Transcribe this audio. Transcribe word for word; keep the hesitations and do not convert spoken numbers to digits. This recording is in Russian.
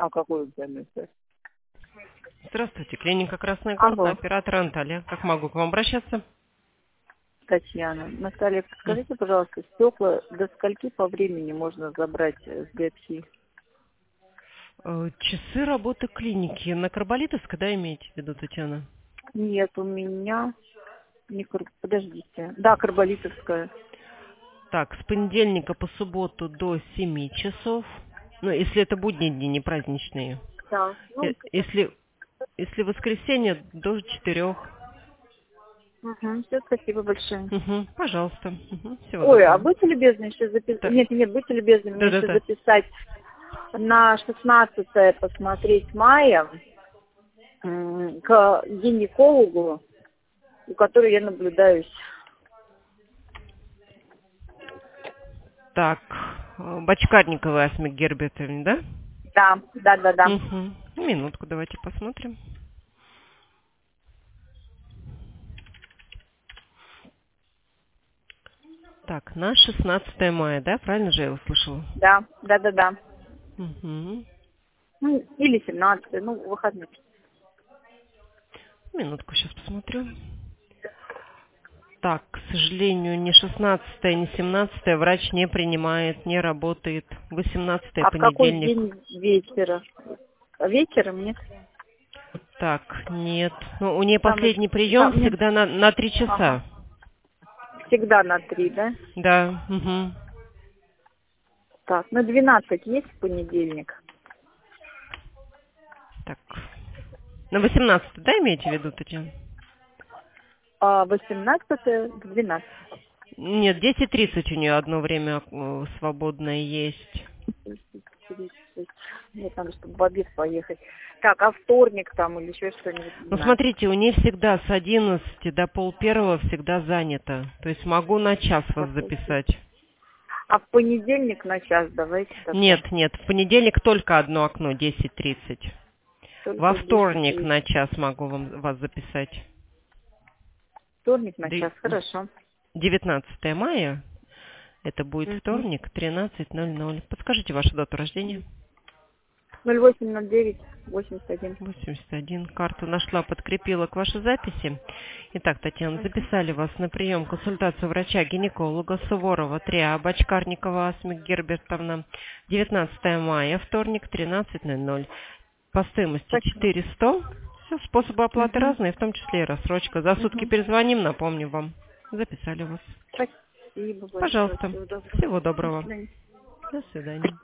А какой экзамен? Здравствуйте, клиника Красная Горка, Алло, оператор Анталия. Как могу к вам обращаться? Татьяна. Наталья, М. скажите, пожалуйста, стекла до скольки по времени можно забрать с ГЭПСИ? Э, Часы работы клиники на Карболитовской, да, имеете в виду, Татьяна? Нет, у меня... Не кар- Подождите. Да, Карболитовская. Так, с понедельника по субботу до семи часов. Ну, если это будние дни, не праздничные. Да. Э, Ну, Если, если воскресенье, до четырех. угу. Все, спасибо большое. Угу, пожалуйста. Мгм, всего Ой, а доброго. будьте любезны еще записать... Да, Нет, нет, будьте любезны мне еще да-да-да. записать на шестнадцатое посмотреть мая м, к гинекологу, у которой я наблюдаюсь. Так, э, Бочкарниковая Асмик Гербертовна, да? Да, да, да, да. Угу. Минутку, давайте посмотрим. Так, на шестнадцатое мая, да? Правильно же я услышала? Да, да, да, да. Угу. Ну, или семнадцатое, ну, выходные. Минутку, сейчас посмотрю. Так, к сожалению, ни шестнадцатое, ни семнадцатое врач не принимает, не работает. восемнадцатое А в какой понедельник. день вечера? Вечером, нет? Так, нет. Ну, у нее Там, последний прием там нет. всегда на, на три Ага. часа. Всегда на три, да? Да, угу. Так, на двенадцать есть в понедельник? Так. На восемнадцатое, да, имеете в виду, Татьяна? А восемнадцатое к двенадцати. Нет, десять тридцать у нее одно время э, свободное есть. тридцать. Нет, надо, чтобы в обед поехать. Так, а вторник там или еще что-нибудь, не Ну, знаю. смотрите, у нее всегда с одиннадцати до пол первого всегда занято. То есть могу на час вас записать. А в понедельник на час давайте тогда. Нет, нет, в понедельник только одно окно, десять тридцать. Во Только десять вторник тридцать. на час могу вам, вас записать. Вторник на Ды- час, хорошо. девятнадцатое мая, это будет Угу. вторник, тринадцать ноль ноль. Подскажите вашу дату рождения. ноль восемь ноль девять восемьдесят один. восемьдесят один. Карту нашла, подкрепила к вашей записи. Итак, Татьяна, записали вас на прием консультацию врача-гинеколога Суворова три А, Бочкарникова Асмик Гербертовна. девятнадцатое мая, вторник, тринадцать ноль ноль. По стоимости Спасибо. четыреста. Все, способы оплаты Угу. разные, в том числе и рассрочка. За сутки Угу. перезвоним, напомню вам. Записали вас. Спасибо большое. Пожалуйста. Всего доброго. Всего До доброго. свидания. До свидания.